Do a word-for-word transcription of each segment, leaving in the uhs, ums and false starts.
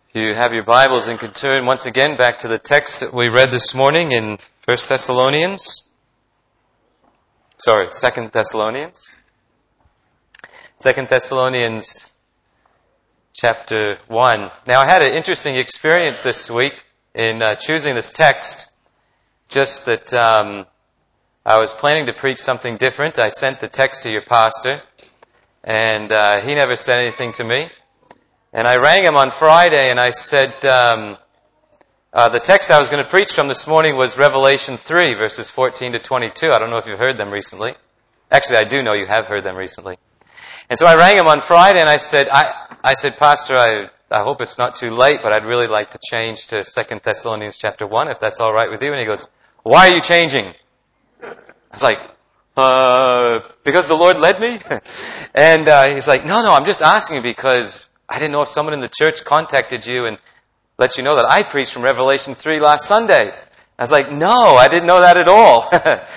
If you have your Bibles and could turn once again back to the text that we read this morning in First Thessalonians. Sorry, Second Thessalonians. Second Thessalonians chapter one. Now I had an interesting experience this week in uh, choosing this text. Just that um, I was planning to preach something different. I sent the text to your pastor, and uh, he never said anything to me. And I rang him on Friday and I said, um, uh, the text I was going to preach from this morning was Revelation three, verses fourteen to twenty-two. I don't know if you've heard them recently. Actually, I do know you have heard them recently. And so I rang him on Friday and I said, I, I said, Pastor, I, I hope it's not too late, but I'd really like to change to Second Thessalonians chapter one, if that's all right with you. And he goes, why are you changing? I was like, uh, because the Lord led me? and uh, he's like, no, no, I'm just asking you because I didn't know if someone in the church contacted you and let you know that I preached from Revelation three last Sunday. I was like, no, I didn't know that at all.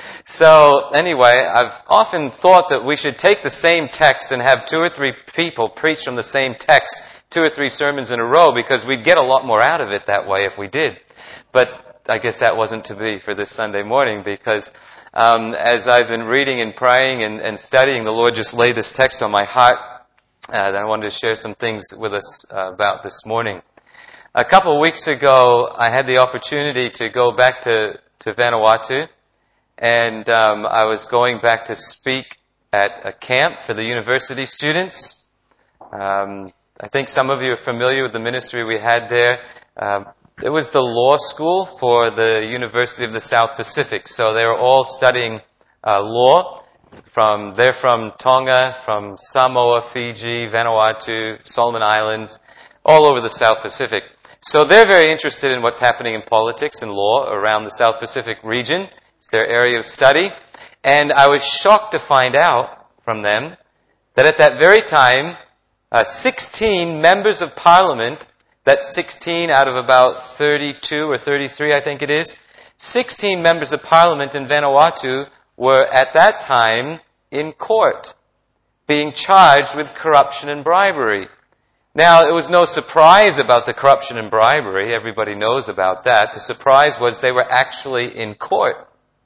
So anyway, I've often thought that we should take the same text and have two or three people preach from the same text, two or three sermons in a row, because we'd get a lot more out of it that way if we did. But I guess that wasn't to be for this Sunday morning, because um, as I've been reading and praying and, and studying, the Lord just laid this text on my heart. And I wanted to share some things with us uh, about this morning. A couple of weeks ago, I had the opportunity to go back to, to Vanuatu, and um, I was going back to speak at a camp for the university students. Um, I think some of you are familiar with the ministry we had there. Um, it was the law school for the University of the South Pacific, so they were all studying uh, law. From they're from Tonga, from Samoa, Fiji, Vanuatu, Solomon Islands, all over the South Pacific. So they're very interested in what's happening in politics and law around the South Pacific region. It's their area of study. And I was shocked to find out from them that at that very time, uh, sixteen members of parliament, that's sixteen out of about thirty-two or thirty-three, I think it is, sixteen members of parliament in Vanuatu were at that time in court, being charged with corruption and bribery. Now, it was no surprise about the corruption and bribery. Everybody knows about that. The surprise was they were actually in court.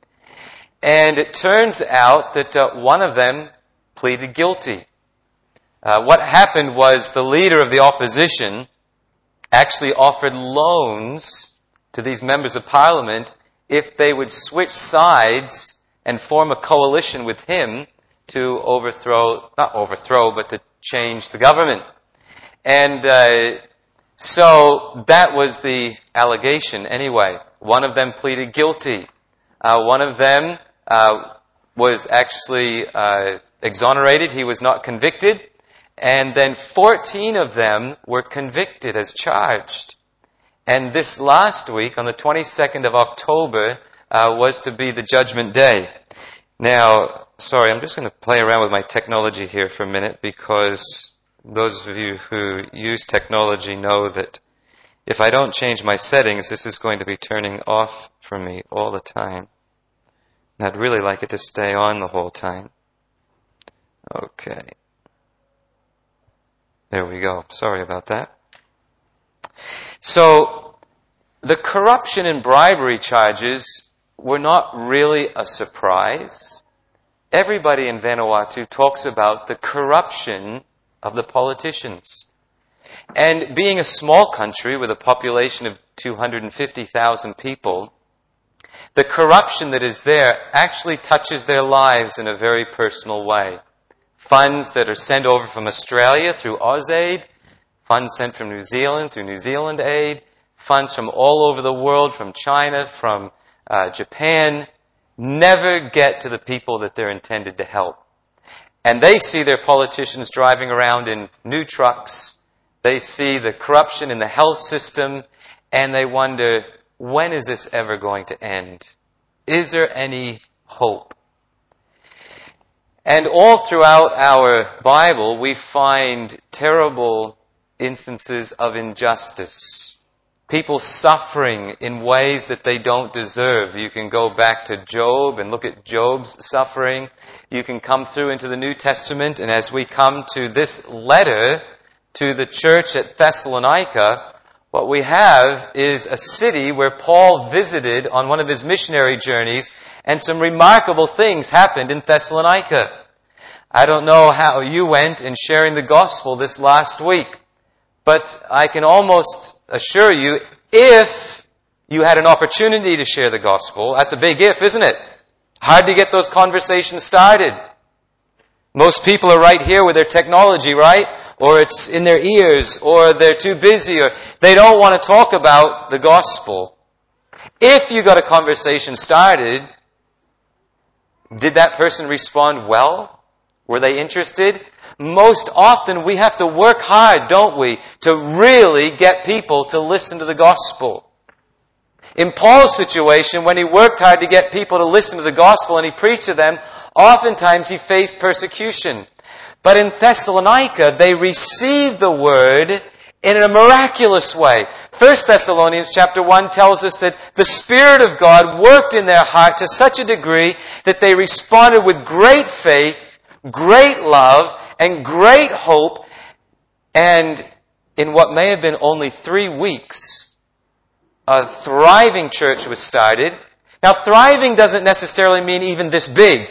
And it turns out that uh, one of them pleaded guilty. Uh, what happened was the leader of the opposition actually offered loans to these members of parliament if they would switch sides and form a coalition with him to overthrow, not overthrow, but to change the government. And uh, so that was the allegation anyway. One of them pleaded guilty. Uh, one of them uh, was actually uh, exonerated. He was not convicted. And then fourteen of them were convicted as charged. And this last week, on the twenty-second of October, Uh, was to be the judgment day. Now, sorry, I'm just going to play around with my technology here for a minute, because those of you who use technology know that if I don't change my settings, this is going to be turning off for me all the time. And I'd really like it to stay on the whole time. Okay. There we go. Sorry about that. So, the corruption and bribery charges were not really a surprise. Everybody in Vanuatu talks about the corruption of the politicians. And being a small country with a population of two hundred fifty thousand people, the corruption that is there actually touches their lives in a very personal way. Funds that are sent over from Australia through AusAid, funds sent from New Zealand through New Zealand Aid, funds from all over the world, from China, from uh, Japan, never get to the people that they're intended to help. And they see their politicians driving around in new trucks. They see the corruption in the health system, and they wonder, when is this ever going to end? Is there any hope? And all throughout our Bible, we find terrible instances of injustice. People suffering in ways that they don't deserve. You can go back to Job and look at Job's suffering. You can come through into the New Testament, and as we come to this letter to the church at Thessalonica, What we have is a city where Paul visited on one of his missionary journeys, and some remarkable things happened in Thessalonica. I don't know how you went in sharing the gospel this last week, but I can almost assure you, if you had an opportunity to share the gospel, that's a big if, isn't it? Hard to get those conversations started. Most people are right here with their technology, right? Or it's in their ears, or they're too busy, or they don't want to talk about the gospel. If you got a conversation started, did that person respond well? Were they interested? Most often we have to work hard, don't we, to really get people to listen to the gospel. In Paul's situation, when he worked hard to get people to listen to the gospel and he preached to them, oftentimes he faced persecution. But in Thessalonica, they received the word in a miraculous way. First Thessalonians chapter one tells us that the Spirit of God worked in their heart to such a degree that they responded with great faith, great love, and great hope. And in what may have been only three weeks, a thriving church was started. Now, thriving doesn't necessarily mean even this big.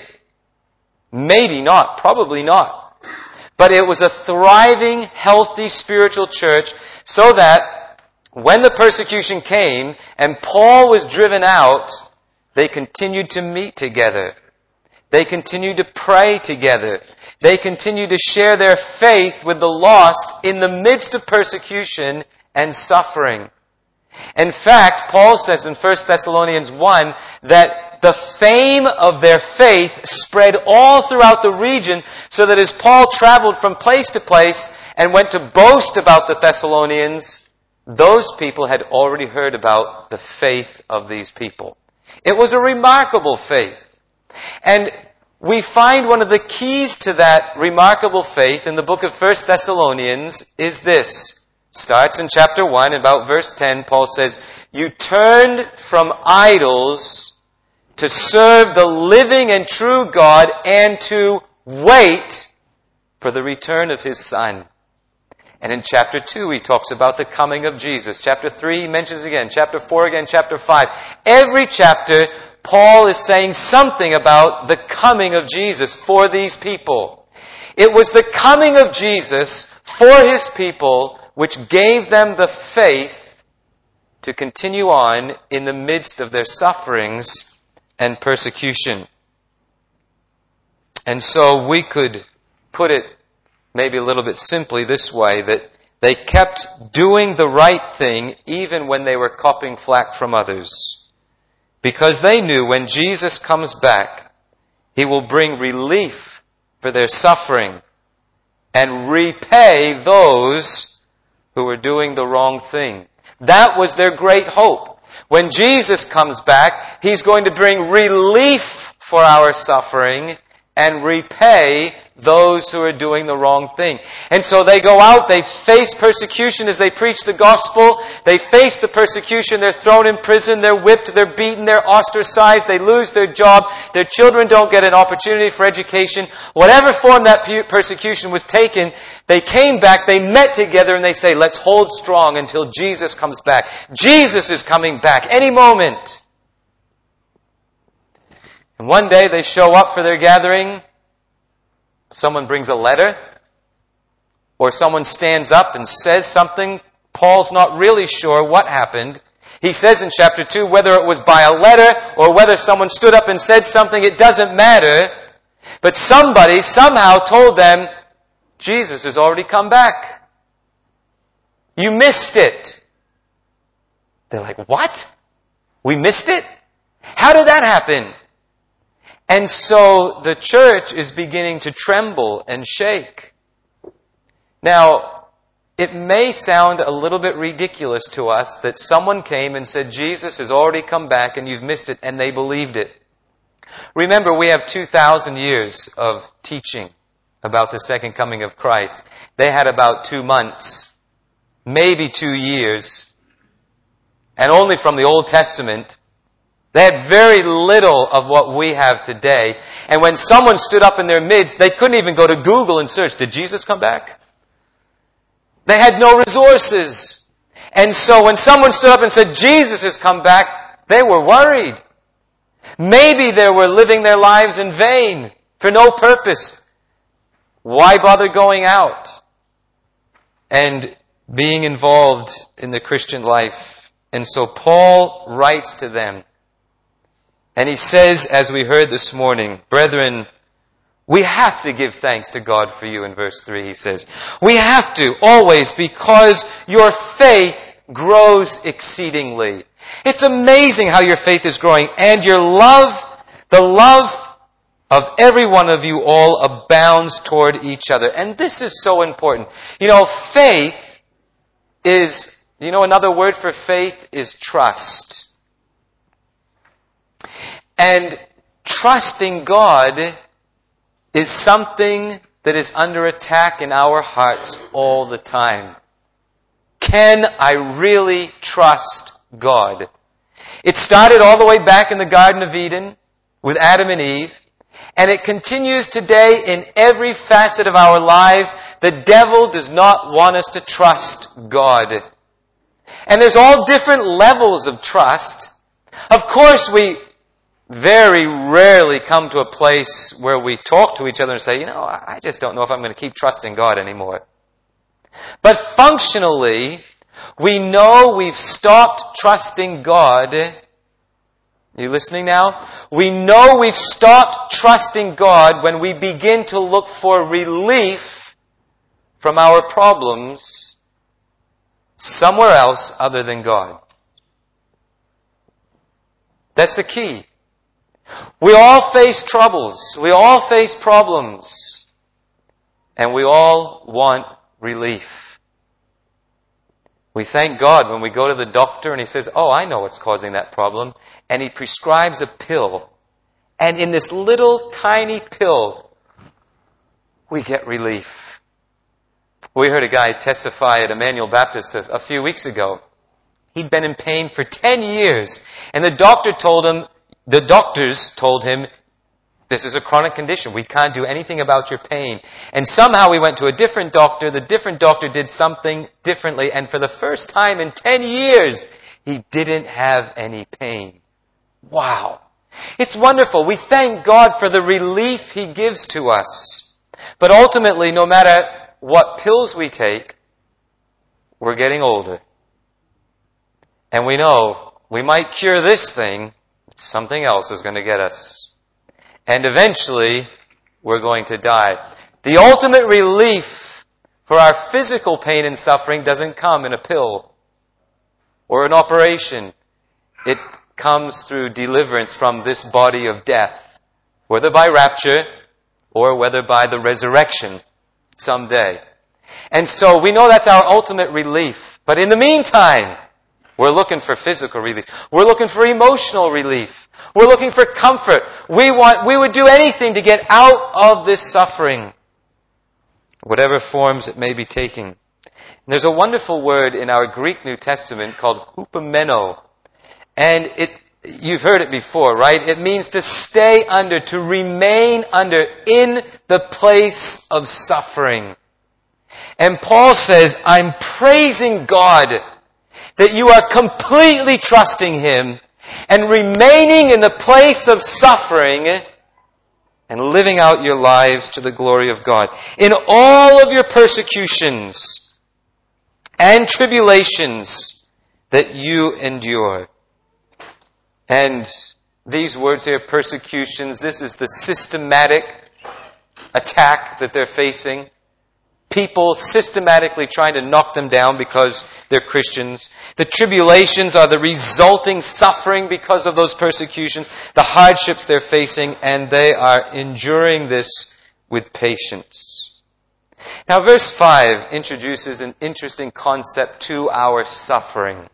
Maybe not. Probably not. But it was a thriving, healthy spiritual church, so that when the persecution came and Paul was driven out, they continued to meet together. They continued to pray together. They continued to share their faith with the lost in the midst of persecution and suffering. In fact, Paul says in First Thessalonians one that the fame of their faith spread all throughout the region, so that as Paul traveled from place to place and went to boast about the Thessalonians, those people had already heard about the faith of these people. It was a remarkable faith. And we find one of the keys to that remarkable faith in the book of First Thessalonians is this. Starts in chapter one, about verse ten, Paul says, "You turned from idols to serve the living and true God and to wait for the return of His Son." And in chapter two, he talks about the coming of Jesus. Chapter three, he mentions again. Chapter four again. Chapter five. Every chapter, Paul is saying something about the coming of Jesus for these people. It was the coming of Jesus for His people which gave them the faith to continue on in the midst of their sufferings and persecution. And so we could put it maybe a little bit simply this way, that they kept doing the right thing even when they were copying flack from others. Because they knew when Jesus comes back, He will bring relief for their suffering and repay those who were doing the wrong thing. That was their great hope. When Jesus comes back, He's going to bring relief for our suffering and repay those who are doing the wrong thing. And so they go out, they face persecution as they preach the gospel. They face the persecution, they're thrown in prison, they're whipped, they're beaten, they're ostracized, they lose their job, their children don't get an opportunity for education. Whatever form that persecution was taken, they came back, they met together, and they say, let's hold strong until Jesus comes back. Jesus is coming back any moment. And one day they show up for their gathering. Someone brings a letter, or someone stands up and says something. Paul's not really sure what happened. He says in chapter two, whether it was by a letter or whether someone stood up and said something, it doesn't matter. But somebody somehow told them, Jesus has already come back. You missed it. They're like, what? We missed it? How did that happen? And so the church is beginning to tremble and shake. Now, it may sound a little bit ridiculous to us that someone came and said, Jesus has already come back and you've missed it, and they believed it. Remember, we have two thousand years of teaching about the second coming of Christ. They had about two months, maybe two years, and only from the Old Testament. They had very little of what we have today. And when someone stood up in their midst, they couldn't even go to Google and search, did Jesus come back? They had no resources. And so when someone stood up and said, Jesus has come back, they were worried. Maybe they were living their lives in vain, for no purpose. Why bother going out and being involved in the Christian life? And so Paul writes to them, and he says, as we heard this morning, brethren, we have to give thanks to God for you in verse three, he says. We have to, always, because your faith grows exceedingly. It's amazing how your faith is growing, and your love, the love of every one of you all abounds toward each other. And this is so important. You know, faith is, you know, another word for faith is trust. And trusting God is something that is under attack in our hearts all the time. Can I really trust God? It started all the way back in the Garden of Eden with Adam and Eve, and it continues today in every facet of our lives. The devil does not want us to trust God. And there's all different levels of trust. Of course, we very rarely come to a place where we talk to each other and say, you know, I just don't know if I'm going to keep trusting God anymore. But functionally, we know we've stopped trusting God. Are you listening now? We know we've stopped trusting God when we begin to look for relief from our problems somewhere else other than God. That's the key. We all face troubles. We all face problems. And we all want relief. We thank God when we go to the doctor and he says, oh, I know what's causing that problem. And he prescribes a pill. And in this little tiny pill, we get relief. We heard a guy testify at Emmanuel Baptist a, a few weeks ago. He'd been in pain for ten years. And the doctor told him, the doctors told him, this is a chronic condition. We can't do anything about your pain. And somehow we went to a different doctor. The different doctor did something differently. And for the first time in ten years, he didn't have any pain. Wow. It's wonderful. We thank God for the relief He gives to us. But ultimately, no matter what pills we take, we're getting older. And we know we might cure this thing, but something else is going to get us. And eventually, we're going to die. The ultimate relief for our physical pain and suffering doesn't come in a pill or an operation. It comes through deliverance from this body of death, whether by rapture or whether by the resurrection someday. And so we know that's our ultimate relief. But in the meantime, we're looking for physical relief. We're looking for emotional relief. We're looking for comfort. We want, we would do anything to get out of this suffering, whatever forms it may be taking. And there's a wonderful word in our Greek New Testament called hupomeno. And it, you've heard it before, right? It means to stay under, to remain under, in the place of suffering. And Paul says, I'm praising God that you are completely trusting Him and remaining in the place of suffering and living out your lives to the glory of God. In all of your persecutions and tribulations that you endure. And these words here, persecutions, this is the systematic attack that they're facing. People systematically trying to knock them down because they're Christians. The tribulations are the resulting suffering because of those persecutions, the hardships they're facing, and they are enduring this with patience. Now, verse five introduces an interesting concept to our suffering.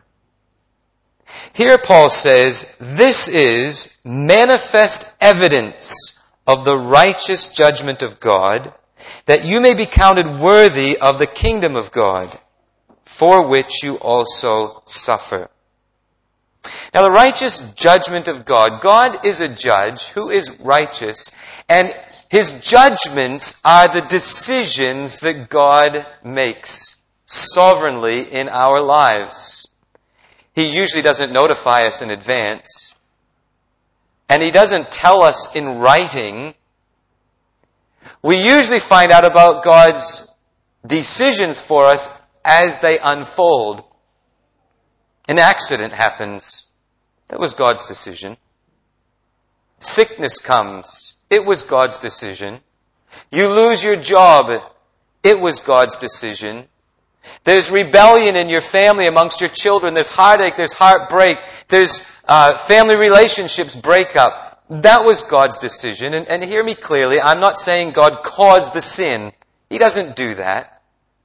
Here Paul says, this is manifest evidence of the righteous judgment of God, that you may be counted worthy of the kingdom of God, for which you also suffer. Now, the righteous judgment of God. God is a judge who is righteous, and His judgments are the decisions that God makes. sovereignly in our lives. He usually doesn't notify us in advance. And He doesn't tell us in writing. We usually find out about God's decisions for us as they unfold. An accident happens. That was God's decision. Sickness comes. It was God's decision. You lose your job. It was God's decision. There's rebellion in your family amongst your children. There's heartache. There's heartbreak. There's uh, family relationships break up. That was God's decision. And, and hear me clearly. I'm not saying God caused the sin. He doesn't do that.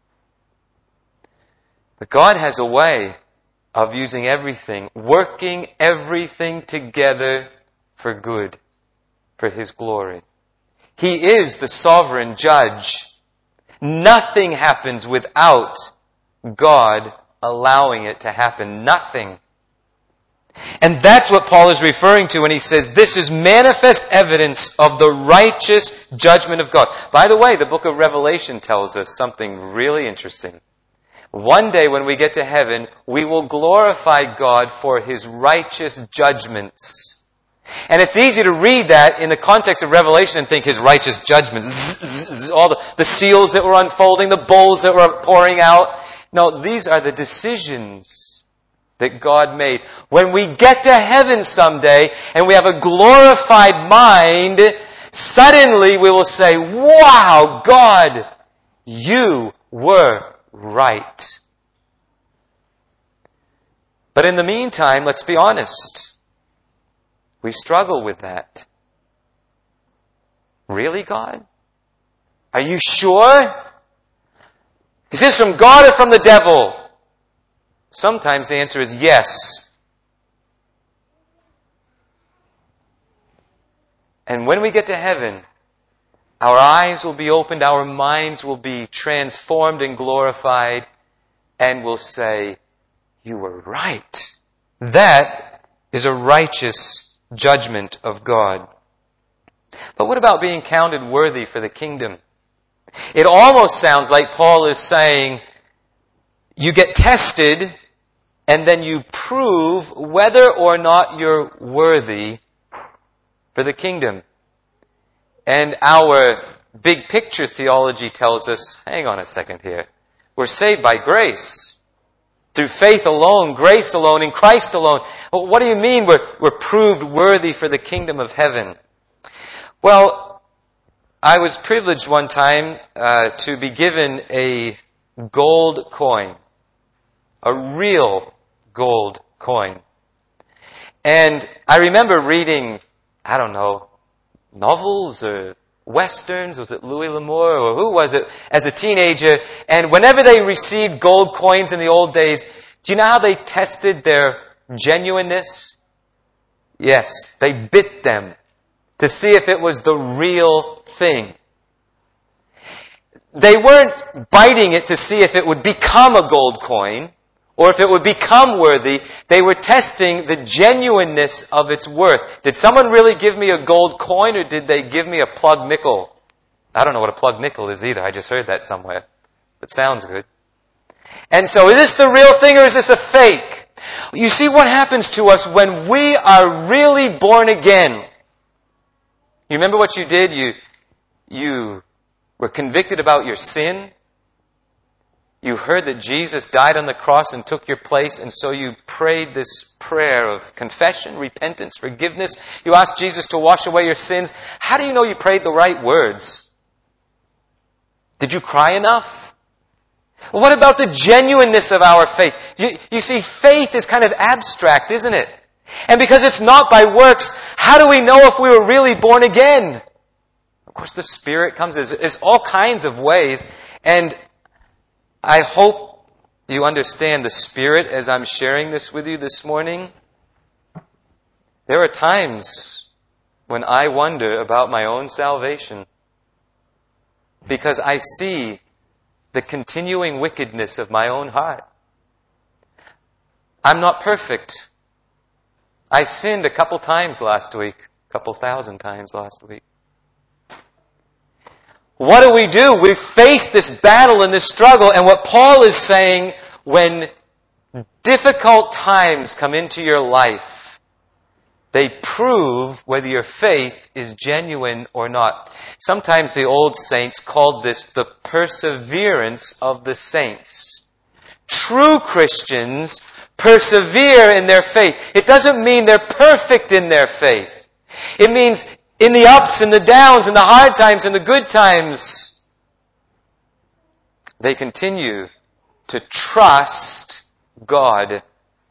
But God has a way of using everything, working everything together for good, for His glory. He is the sovereign judge. Nothing happens without God allowing it to happen. Nothing. And that's what Paul is referring to when he says, this is manifest evidence of the righteous judgment of God. By the way, the book of Revelation tells us something really interesting. One day when we get to heaven, we will glorify God for His righteous judgments. And it's easy to read that in the context of Revelation and think His righteous judgments. Zzz, zzz, zzz, all the, the seals that were unfolding, the bowls that were pouring out. No, these are the decisions that God made. When we get to heaven someday and we have a glorified mind, suddenly we will say, wow, God, You were right. But in the meantime, let's be honest. We struggle with that. Really, God? Are you sure? Is this from God or from the devil? Sometimes the answer is yes. And when we get to heaven, our eyes will be opened, our minds will be transformed and glorified, and we'll say, You were right. That is a righteous judgment of God. But what about being counted worthy for the kingdom? It almost sounds like Paul is saying, you get tested, and then you prove whether or not you're worthy for the kingdom. And our big picture theology tells us, hang on a second here, we're saved by grace. Through faith alone, grace alone, in Christ alone. What do you mean we're, we're proved worthy for the kingdom of heaven? Well, I was privileged one time uh, to be given a gold coin. A real gold coin. And I remember reading, I don't know, novels or westerns. Was it Louis L'Amour or who was it as a teenager? And whenever they received gold coins in the old days, do you know how they tested their genuineness? Yes, they bit them to see if it was the real thing. They weren't biting it to see if it would become a gold coin or if it would become worthy. They were testing the genuineness of its worth. Did someone really give me a gold coin or did they give me a plug nickel? I don't know what a plug nickel is either. I just heard that somewhere. But sounds good. And so is this the real thing or is this a fake? You see what happens to us when we are really born again. You remember what you did? You, you were convicted about your sin. You heard that Jesus died on the cross and took your place, and so you prayed this prayer of confession, repentance, forgiveness. You asked Jesus to wash away your sins. How do you know you prayed the right words? Did you cry enough? Well, what about the genuineness of our faith? You, you see, faith is kind of abstract, isn't it? And because it's not by works, how do we know if we were really born again? Of course, the Spirit comes. There's, there's all kinds of ways. And I hope you understand the Spirit as I'm sharing this with you this morning. There are times when I wonder about my own salvation because I see the continuing wickedness of my own heart. I'm not perfect. I sinned a couple times last week, a couple thousand times last week. what do we do? We face this battle and this struggle, and what Paul is saying, when difficult times come into your life, they prove whether your faith is genuine or not. Sometimes the old saints called this the perseverance of the saints. True Christians persevere in their faith. It doesn't mean they're perfect in their faith. It means in the ups and the downs and the hard times and the good times, they continue to trust God.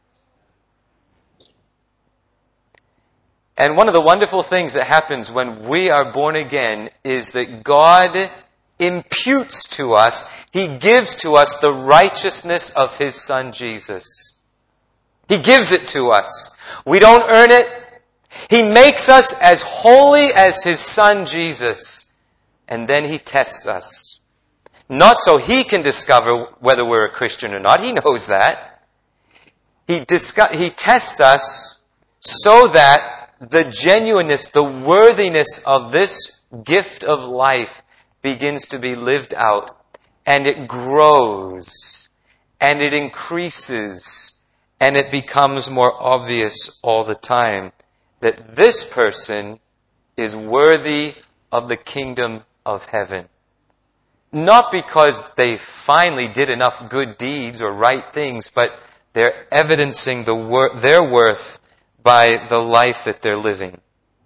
And one of the wonderful things that happens when we are born again is that God imputes to us, He gives to us the righteousness of His Son Jesus. He gives it to us. We don't earn it. He makes us as holy as His Son Jesus. And then He tests us. Not so He can discover whether we're a Christian or not. He knows that. He, discuss, he tests us so that the genuineness, the worthiness of this gift of life begins to be lived out. And it grows. And it increases. And it becomes more obvious all the time that this person is worthy of the kingdom of heaven. Not because they finally did enough good deeds or right things, but they're evidencing the wor- their worth by the life that they're living.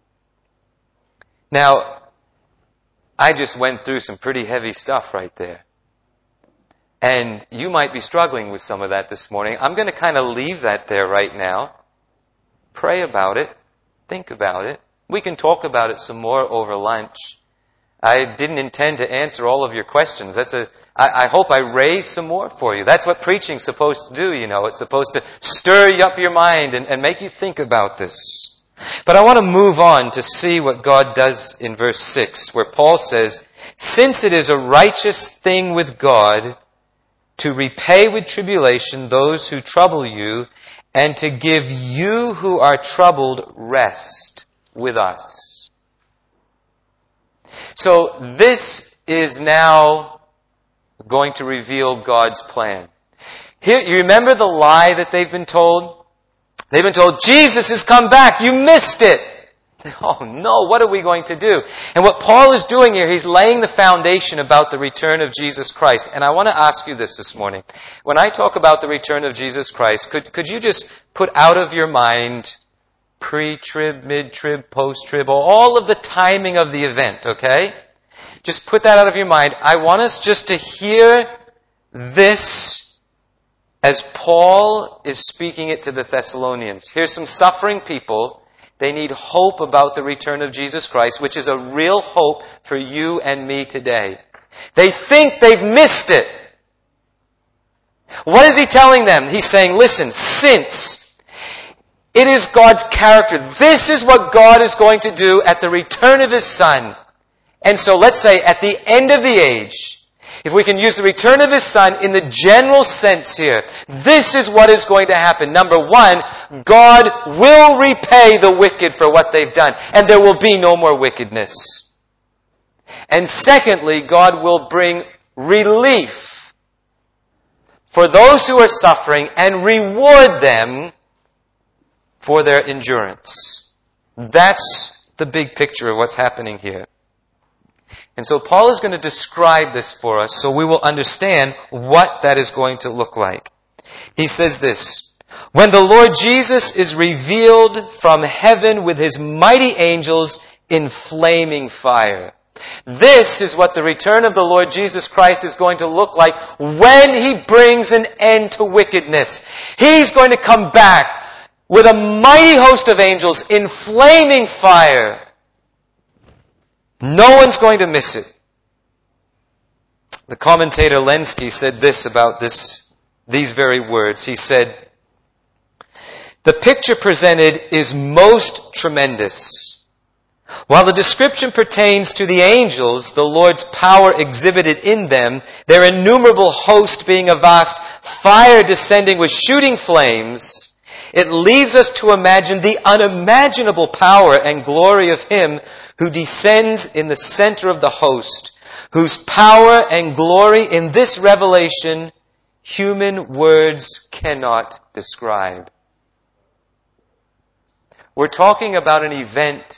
Now, I just went through some pretty heavy stuff right there. And you might be struggling with some of that this morning. I'm going to kind of leave that there right now. Pray about it. Think about it. We can talk about it some more over lunch. I didn't intend to answer all of your questions. That's a, I, I hope I raised some more for you. That's what preaching's supposed to do, you know. It's supposed to stir you up your mind and, and make you think about this. But I want to move on to see what God does in verse six, where Paul says, "Since it is a righteous thing with God to repay with tribulation those who trouble you, and to give you who are troubled rest with us." So this is now going to reveal God's plan. Here, you remember the lie that they've been told? They've been told, Jesus has come back, you missed it. Oh no, what are we going to do? And what Paul is doing here, he's laying the foundation about the return of Jesus Christ. And I want to ask you this this morning. When I talk about the return of Jesus Christ, could, could you just put out of your mind pre-trib, mid-trib, post-trib, all of the timing of the event, okay? Just put that out of your mind. I want us just to hear this as Paul is speaking it to the Thessalonians. Here's some suffering people. They need hope about the return of Jesus Christ, which is a real hope for you and me today. They think they've missed it. What is he telling them? He's saying, listen, since it is God's character, this is what God is going to do at the return of His Son. And so let's say at the end of the age, if we can use the return of His Son in the general sense here, this is what is going to happen. Number one, God will repay the wicked for what they've done, and there will be no more wickedness. And secondly, God will bring relief for those who are suffering and reward them for their endurance. That's the big picture of what's happening here. And so Paul is going to describe this for us so we will understand what that is going to look like. He says this, "When the Lord Jesus is revealed from heaven with His mighty angels in flaming fire." This is what the return of the Lord Jesus Christ is going to look like when He brings an end to wickedness. He's going to come back with a mighty host of angels in flaming fire. No one's going to miss it. The commentator Lenski said this about this, these very words. He said, "The picture presented is most tremendous. While the description pertains to the angels, the Lord's power exhibited in them, their innumerable host being a vast fire descending with shooting flames, it leaves us to imagine the unimaginable power and glory of Him who descends in the center of the host, whose power and glory in this revelation human words cannot describe. We're talking about an event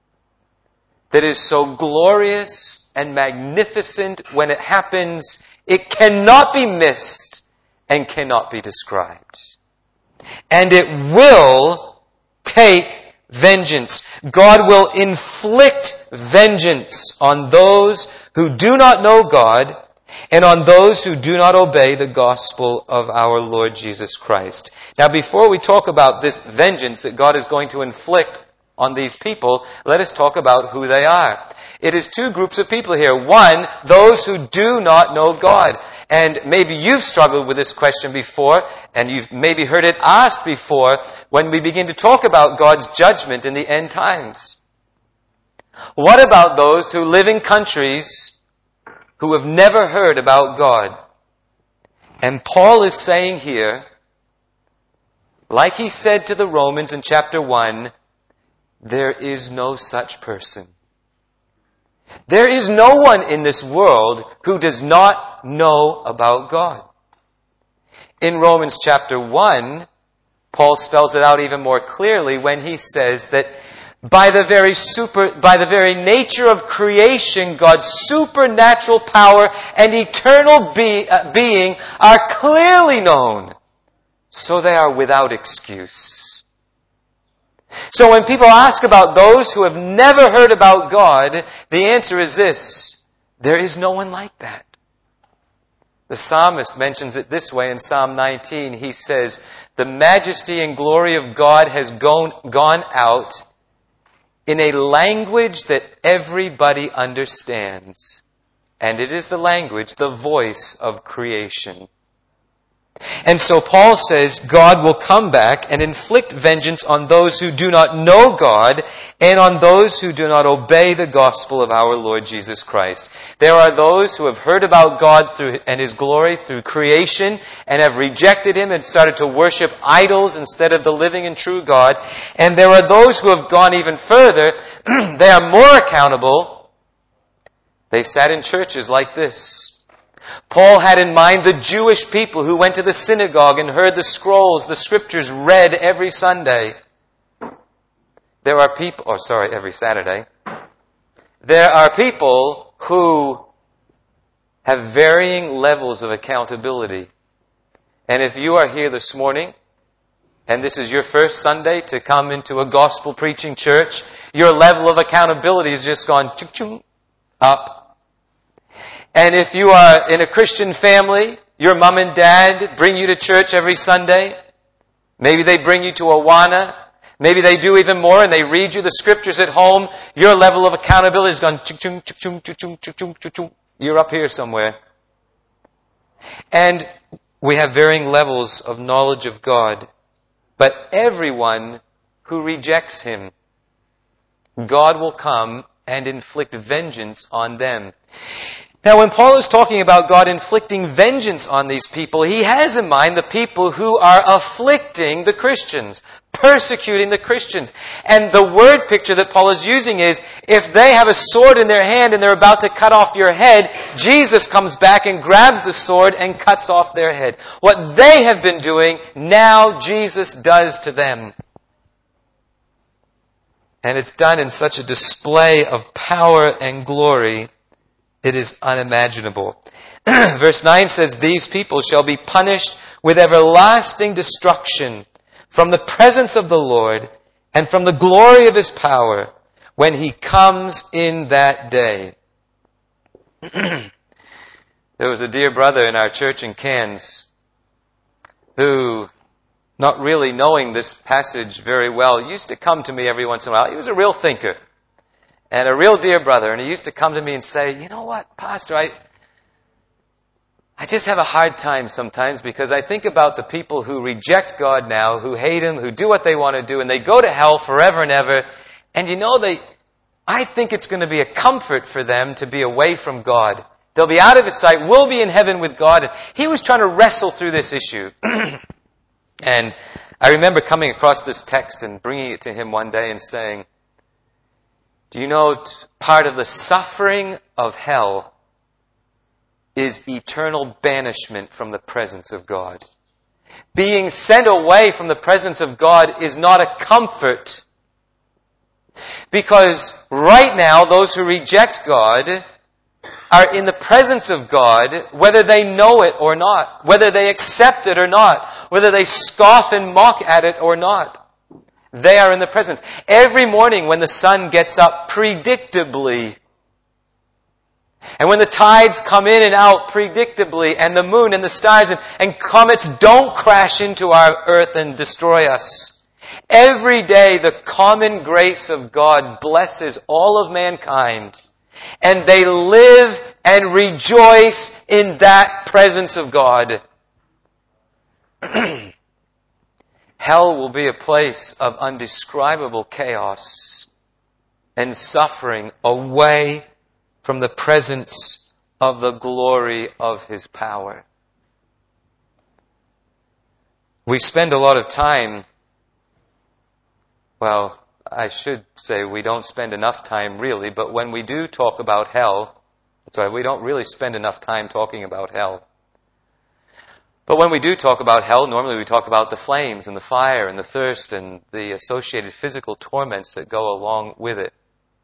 that is so glorious and magnificent when it happens, it cannot be missed and cannot be described. And it will take vengeance. God will inflict vengeance on those who do not know God and on those who do not obey the gospel of our Lord Jesus Christ. Now, before we talk about this vengeance that God is going to inflict on these people, let us talk about who they are. It is two groups of people here. One, those who do not know God. And maybe you've struggled with this question before, and you've maybe heard it asked before when we begin to talk about God's judgment in the end times. What about those who live in countries who have never heard about God? And Paul is saying here, like he said to the Romans in chapter one, there is no such person. There is no one in this world who does not know about God. In Romans chapter one, Paul spells it out even more clearly when he says that by the very super, by the very nature of creation, God's supernatural power and eternal be, uh, being are clearly known, so they are without excuse. So when people ask about those who have never heard about God, the answer is this: there is no one like that. The psalmist mentions it this way in Psalm nineteen. He says, the majesty and glory of God has gone, gone out in a language that everybody understands. And it is the language, the voice of creation. And so Paul says God will come back and inflict vengeance on those who do not know God and on those who do not obey the gospel of our Lord Jesus Christ. There are those who have heard about God through and His glory through creation and have rejected Him and started to worship idols instead of the living and true God. And there are those who have gone even further. They are more accountable. They've sat in churches like this. Paul had in mind the Jewish people who went to the synagogue and heard the scrolls, the scriptures read every Sunday. There are people, or sorry, every Saturday. There are people who have varying levels of accountability. And if you are here this morning, and this is your first Sunday to come into a gospel preaching church, your level of accountability has just gone chuk-chung, up. And if you are in a Christian family, your mom and dad bring you to church every Sunday. Maybe they bring you to Awana. Maybe they do even more and they read you the scriptures at home. Your level of accountability has gone chuk-chung, chuk-chung, chuk-chung, chuk-chung, chuk-chung. You're up here somewhere. And we have varying levels of knowledge of God. But everyone who rejects Him, God will come and inflict vengeance on them. Now, when Paul is talking about God inflicting vengeance on these people, he has in mind the people who are afflicting the Christians, persecuting the Christians. And the word picture that Paul is using is, if they have a sword in their hand and they're about to cut off your head, Jesus comes back and grabs the sword and cuts off their head. What they have been doing, now Jesus does to them. And it's done in such a display of power and glory, it is unimaginable. Verse nine says, these people shall be punished with everlasting destruction from the presence of the Lord and from the glory of His power when He comes in that day. There was a dear brother in our church in Cairns who, not really knowing this passage very well, used to come to me every once in a while. He was a real thinker. And a real dear brother, and he used to come to me and say, you know what, Pastor, I, I just have a hard time sometimes because I think about the people who reject God now, who hate Him, who do what they want to do, and they go to hell forever and ever. And you know, they, I think it's going to be a comfort for them to be away from God. They'll be out of His sight, we'll be in heaven with God. And he was trying to wrestle through this issue. And I remember coming across this text and bringing it to him one day and saying, do you know part of the suffering of hell is eternal banishment from the presence of God. Being sent away from the presence of God is not a comfort, because right now those who reject God are in the presence of God, whether they know it or not, whether they accept it or not, whether they scoff and mock at it or not. They are in the presence. Every morning when the sun gets up predictably, and when the tides come in and out predictably, and the moon and the stars and, and comets don't crash into our earth and destroy us, every day the common grace of God blesses all of mankind, and they live and rejoice in that presence of God. Hell will be a place of undescribable chaos and suffering away from the presence of the glory of His power. We spend a lot of time, well, I should say we don't spend enough time really, but when we do talk about hell, that's why we don't really spend enough time talking about hell. But when we do talk about hell, normally we talk about the flames and the fire and the thirst and the associated physical torments that go along with it.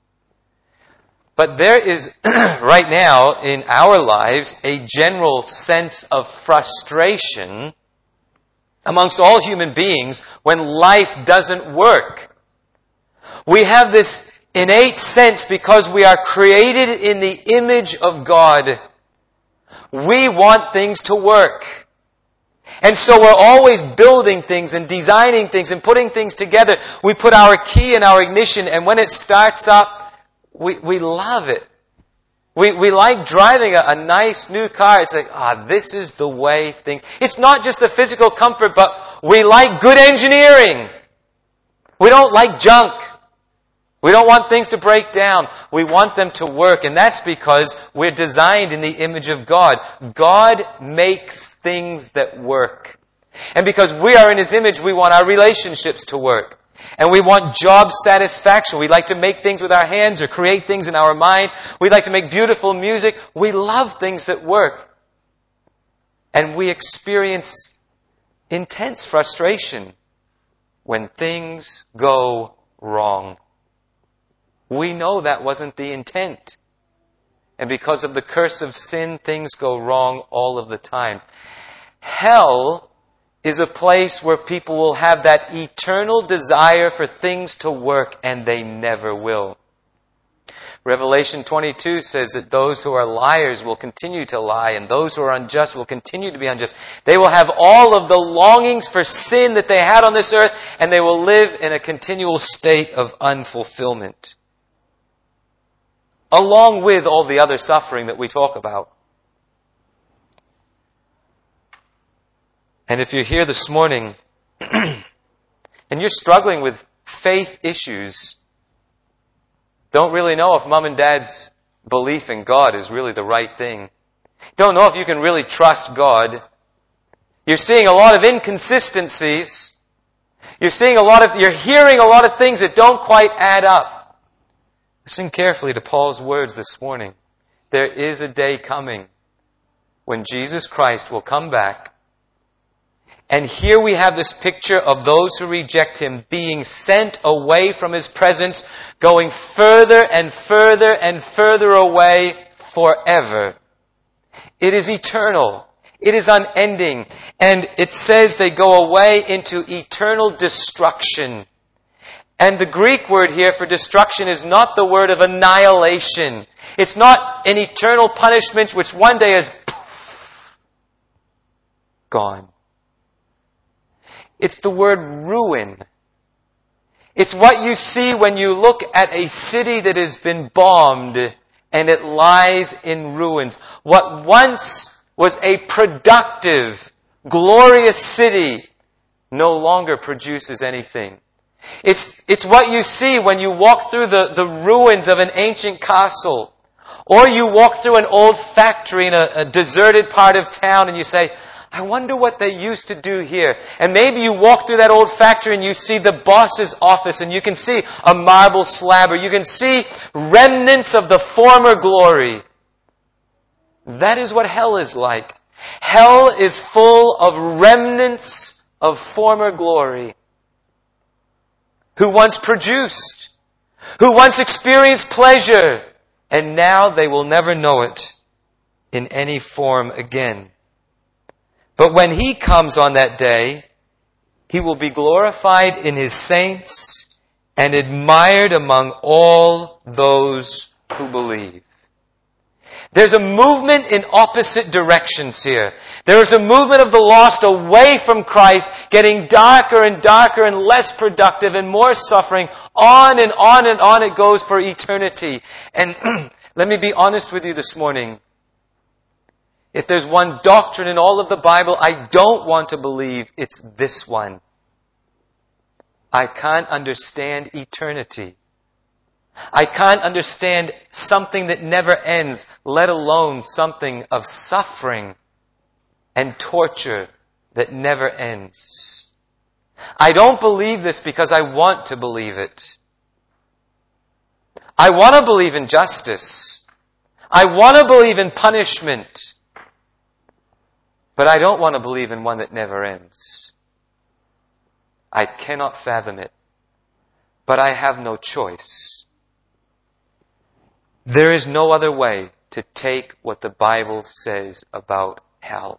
But there is, right now, in our lives, a general sense of frustration amongst all human beings when life doesn't work. We have this innate sense, because we are created in the image of God. We want things to work. And so we're always building things and designing things and putting things together. We put our key in our ignition, and when it starts up, we, we love it. We, we like driving a, a nice new car. It's like, ah, this is the way things... It's not just the physical comfort, but we like good engineering. We don't like junk. We don't want things to break down. We want them to work. And that's because we're designed in the image of God. God makes things that work. And because we are in His image, we want our relationships to work. And we want job satisfaction. We like to make things with our hands or create things in our mind. We like to make beautiful music. We love things that work. And we experience intense frustration when things go wrong. We know that wasn't the intent. And because of the curse of sin, things go wrong all of the time. Hell is a place where people will have that eternal desire for things to work, and they never will. Revelation twenty-two says that those who are liars will continue to lie, and those who are unjust will continue to be unjust. They will have all of the longings for sin that they had on this earth, and they will live in a continual state of unfulfillment, along with all the other suffering that we talk about. And if you're here this morning and you're struggling with faith issues, don't really know if mom and dad's belief in God is really the right thing, don't know if you can really trust God, you're seeing a lot of inconsistencies, you're seeing a lot of, you're hearing a lot of things that don't quite add up, listen carefully to Paul's words this morning. There is a day coming when Jesus Christ will come back. And here we have this picture of those who reject Him being sent away from His presence, going further and further and further away forever. It is eternal. It is unending. And it says they go away into eternal destruction. And the Greek word here for destruction is not the word of annihilation. It's not an eternal punishment which one day is poof, gone. It's the word ruin. It's what you see when you look at a city that has been bombed and it lies in ruins. What once was a productive, glorious city no longer produces anything. It's, it's what you see when you walk through the, the ruins of an ancient castle, or you walk through an old factory in a, a deserted part of town and you say, I wonder what they used to do here. And maybe you walk through that old factory and you see the boss's office and you can see a marble slab, or you can see remnants of the former glory. That is what hell is like. Hell is full of remnants of former glory, who once produced, who once experienced pleasure, and now they will never know it in any form again. But when He comes on that day, He will be glorified in His saints and admired among all those who believe. There's a movement in opposite directions here. There is a movement of the lost away from Christ, getting darker and darker and less productive and more suffering. On and on and on it goes for eternity. And let me be honest with you this morning. If there's one doctrine in all of the Bible I don't want to believe, it's this one. I can't understand eternity. I can't understand something that never ends, let alone something of suffering and torture that never ends. I don't believe this because I want to believe it. I want to believe in justice. I want to believe in punishment. But I don't want to believe in one that never ends. I cannot fathom it. But I have no choice. There is no other way to take what the Bible says about hell.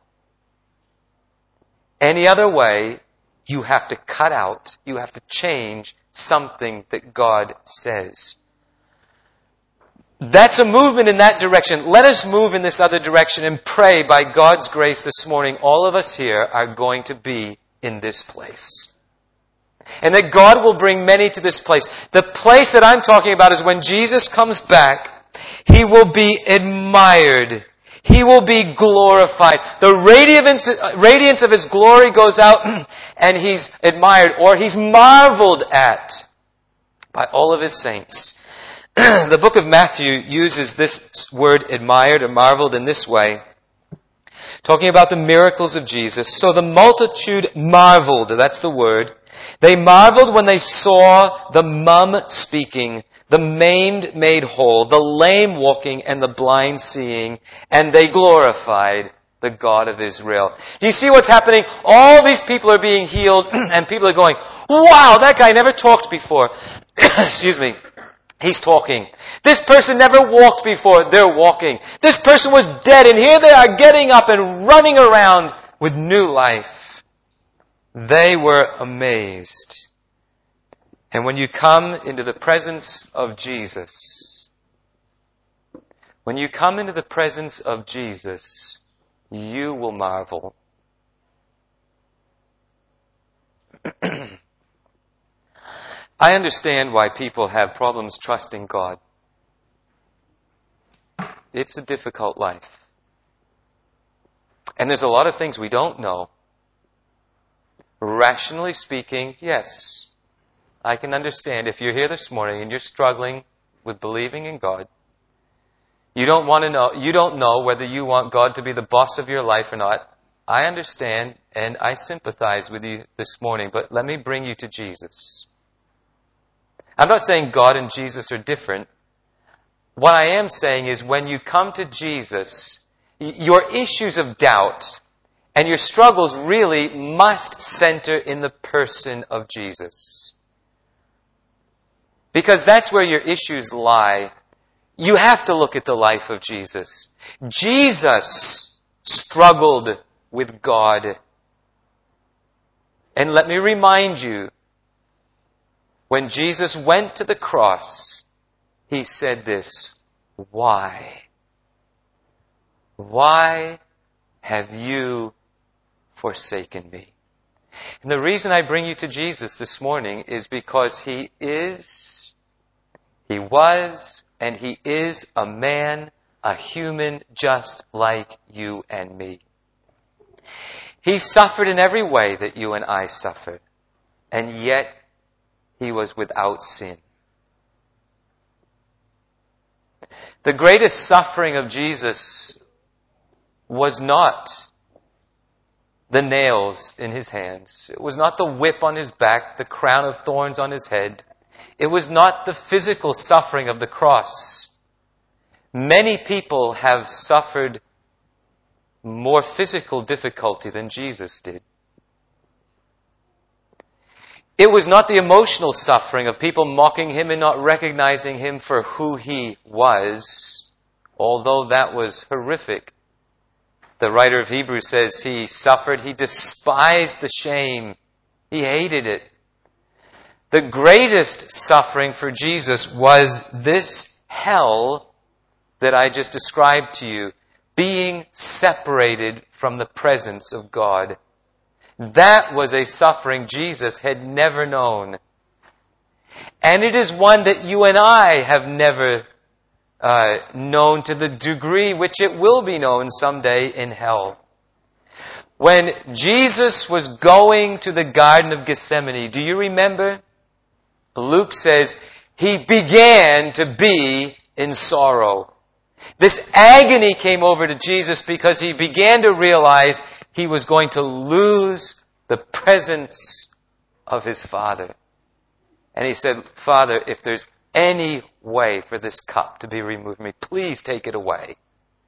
Any other way, you have to cut out, you have to change something that God says. That's a movement in that direction. Let us move in this other direction and pray by God's grace this morning. All of us here are going to be in this place. And that God will bring many to this place. The place that I'm talking about is when Jesus comes back, He will be admired. He will be glorified. The radiance, radiance of His glory goes out and He's admired, or He's marveled at by all of His saints. The book of Matthew uses this word admired or marveled in this way, talking about the miracles of Jesus. So the multitude marveled, that's the word. They marveled when they saw the mum speaking, the maimed made whole, the lame walking, and the blind seeing, and they glorified the God of Israel. Do you see what's happening? All these people are being healed, and people are going, wow, that guy never talked before. Excuse me. He's talking. This person never walked before. They're walking. This person was dead, and here they are getting up and running around with new life. They were amazed. And when you come into the presence of Jesus, when you come into the presence of Jesus, you will marvel. I understand why people have problems trusting God. It's a difficult life. And there's a lot of things we don't know. Rationally speaking, yes, I can understand if you're here this morning and you're struggling with believing in God. You don't want to know, you don't know whether you want God to be the boss of your life or not. I understand and I sympathize with you this morning, but let me bring you to Jesus. I'm not saying God and Jesus are different. What I am saying is when you come to Jesus, your issues of doubt and your struggles really must center in the person of Jesus. Because that's where your issues lie. You have to look at the life of Jesus. Jesus struggled with God. And let me remind you, when Jesus went to the cross, He said this, why? Why have you forsaken me? And the reason I bring you to Jesus this morning is because He is, He was, and He is a man, a human just like you and me. He suffered in every way that you and I suffered, and yet He was without sin. The greatest suffering of Jesus was not the nails in His hands. It was not the whip on His back, the crown of thorns on His head. It was not the physical suffering of the cross. Many people have suffered more physical difficulty than Jesus did. It was not the emotional suffering of people mocking him and not recognizing him for who he was, although that was horrific. The writer of Hebrews says he suffered, he despised the shame. He hated it. The greatest suffering for Jesus was this hell that I just described to you, being separated from the presence of God. That was a suffering Jesus had never known. And it is one that you and I have never uh, known to the degree which it will be known someday in hell. When Jesus was going to the Garden of Gethsemane, do you remember? Luke says, he began to be in sorrow. This agony came over to Jesus because he began to realize he was going to lose the presence of his Father. And he said, Father, if there's any way for this cup to be removed from me, please take it away.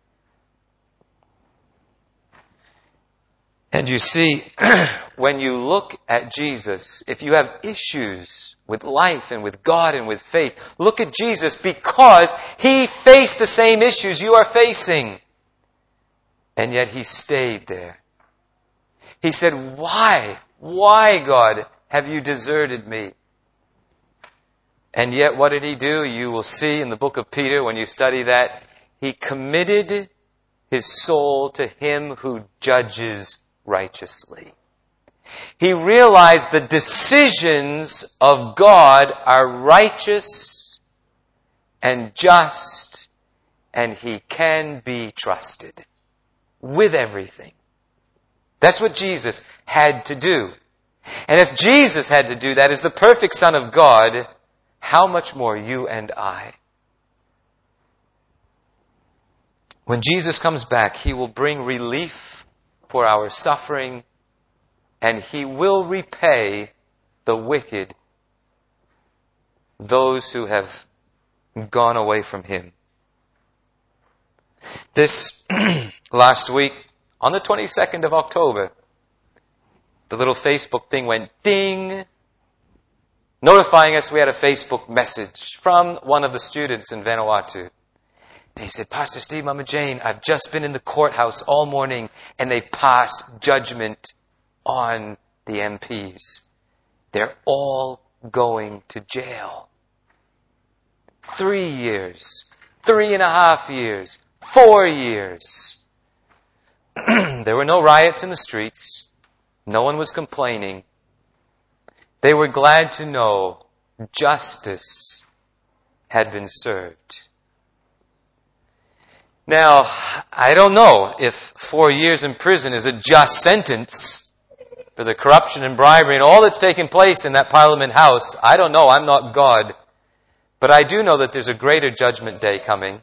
And you see, when you look at Jesus, if you have issues with life and with God and with faith, look at Jesus because he faced the same issues you are facing. And yet he stayed there. He said, why? Why, God, have you deserted me? And yet what did he do? You will see in the book of Peter when you study that, he committed his soul to him who judges righteously. He realized the decisions of God are righteous and just, and he can be trusted with everything. That's what Jesus had to do. And if Jesus had to do that as the perfect Son of God, how much more you and I? When Jesus comes back, he will bring relief for our suffering, and he will repay the wicked, those who have gone away from him. This last week, on the twenty-second of October, the little Facebook thing went ding, notifying us we had a Facebook message from one of the students in Vanuatu. And he said, Pastor Steve, Mama Jane, I've just been in the courthouse all morning and they passed judgment on the M Ps. They're all going to jail. Three years, three and a half years, four years. There were no riots in the streets. No one was complaining. They were glad to know justice had been served. Now, I don't know if four years in prison is a just sentence for the corruption and bribery and all that's taken place in that Parliament House. I don't know. I'm not God. But I do know that there's a greater judgment day coming.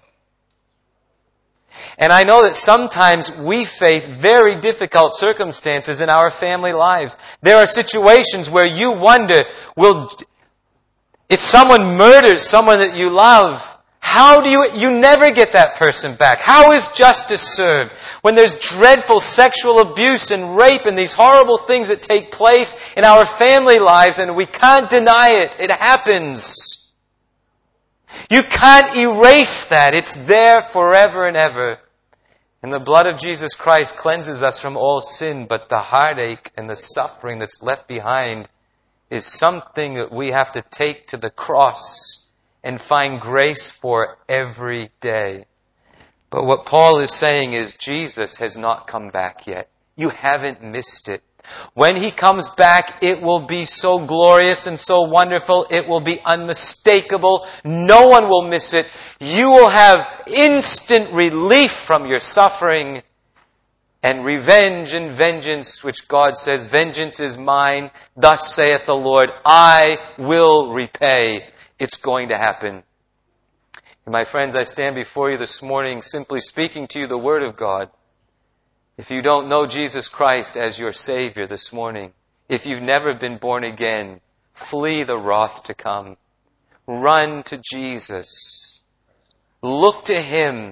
And I know that sometimes we face very difficult circumstances in our family lives. There are situations where you wonder, will, if someone murders someone that you love, how do you, you never get that person back? How is justice served? When there's dreadful sexual abuse and rape and these horrible things that take place in our family lives and we can't deny it, it happens. You can't erase that. It's there forever and ever. And the blood of Jesus Christ cleanses us from all sin, but the heartache and the suffering that's left behind is something that we have to take to the cross and find grace for every day. But what Paul is saying is Jesus has not come back yet. You haven't missed it. When he comes back, it will be so glorious and so wonderful. It will be unmistakable. No one will miss it. You will have instant relief from your suffering and revenge and vengeance, which God says, vengeance is mine. Thus saith the Lord, I will repay. It's going to happen. And my friends, I stand before you this morning simply speaking to you the Word of God. If you don't know Jesus Christ as your Savior this morning, if you've never been born again, flee the wrath to come. Run to Jesus. Look to Him.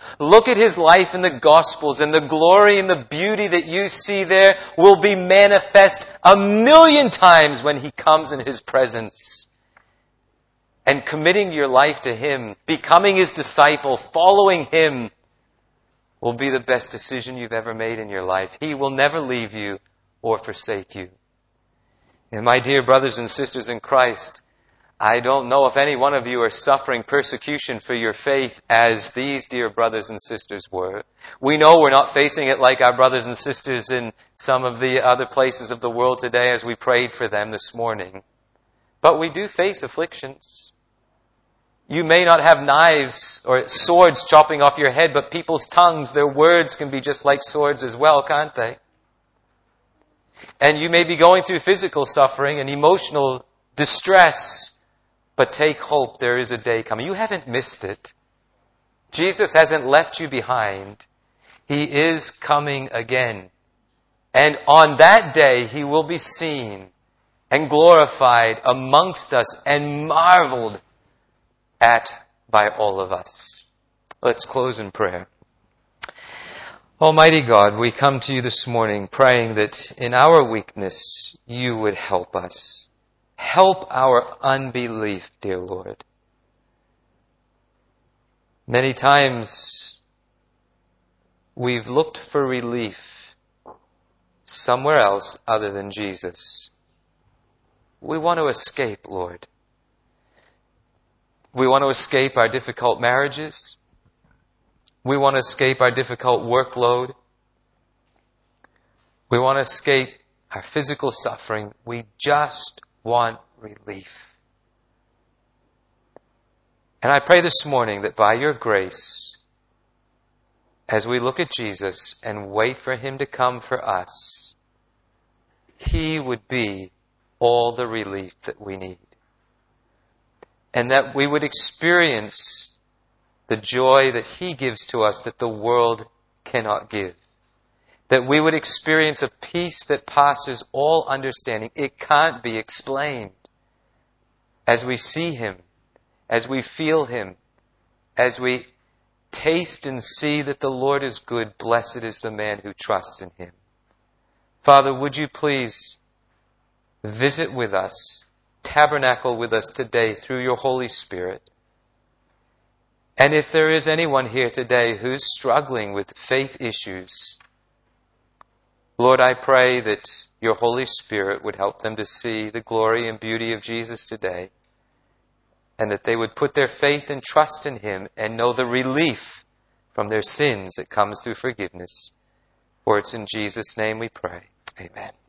Look at his life in the Gospels, and the glory and the beauty that you see there will be manifest a million times when he comes in his presence. And committing your life to him, becoming his disciple, following him, will be the best decision you've ever made in your life. He will never leave you or forsake you. And my dear brothers and sisters in Christ, I don't know if any one of you are suffering persecution for your faith as these dear brothers and sisters were. We know we're not facing it like our brothers and sisters in some of the other places of the world today as we prayed for them this morning. But we do face afflictions. You may not have knives or swords chopping off your head, but people's tongues, their words can be just like swords as well, can't they? And you may be going through physical suffering and emotional distress. But take hope, there is a day coming. You haven't missed it. Jesus hasn't left you behind. He is coming again. And on that day, he will be seen and glorified amongst us and marveled at by all of us. Let's close in prayer. Almighty God, we come to you this morning praying that in our weakness, you would help us. Help our unbelief, dear Lord. Many times we've looked for relief somewhere else other than Jesus. We want to escape, Lord. We want to escape our difficult marriages. We want to escape our difficult workload. We want to escape our physical suffering. We just want relief. And I pray this morning that by your grace, as we look at Jesus and wait for him to come for us, he would be all the relief that we need. And that we would experience the joy that he gives to us that the world cannot give. That we would experience a peace that passes all understanding. It can't be explained. As we see him, as we feel him, as we taste and see that the Lord is good, blessed is the man who trusts in him. Father, would you please visit with us, tabernacle with us today through your Holy Spirit. And if there is anyone here today who's struggling with faith issues, Lord, I pray that your Holy Spirit would help them to see the glory and beauty of Jesus today, and that they would put their faith and trust in him and know the relief from their sins that comes through forgiveness. For it's in Jesus' name we pray. Amen.